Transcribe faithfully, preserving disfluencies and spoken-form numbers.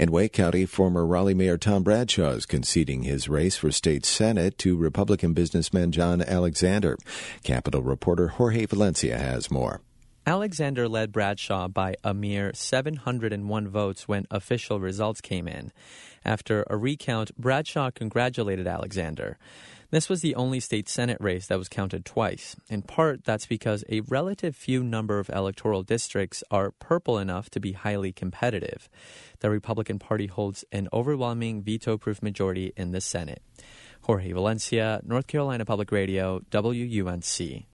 In Wake County, former Raleigh Mayor Tom Bradshaw is conceding his race for state Senate to Republican businessman John Alexander. Capitol reporter Jorge Valencia has more. Alexander led Bradshaw by a mere seven hundred one votes when official results came in. After a recount, Bradshaw congratulated Alexander. This was the only state Senate race that was counted twice. In part, that's because a relative few number of electoral districts are purple enough to be highly competitive. The Republican Party holds an overwhelming veto-proof majority in the Senate. Jorge Valencia, North Carolina Public Radio, W U N C.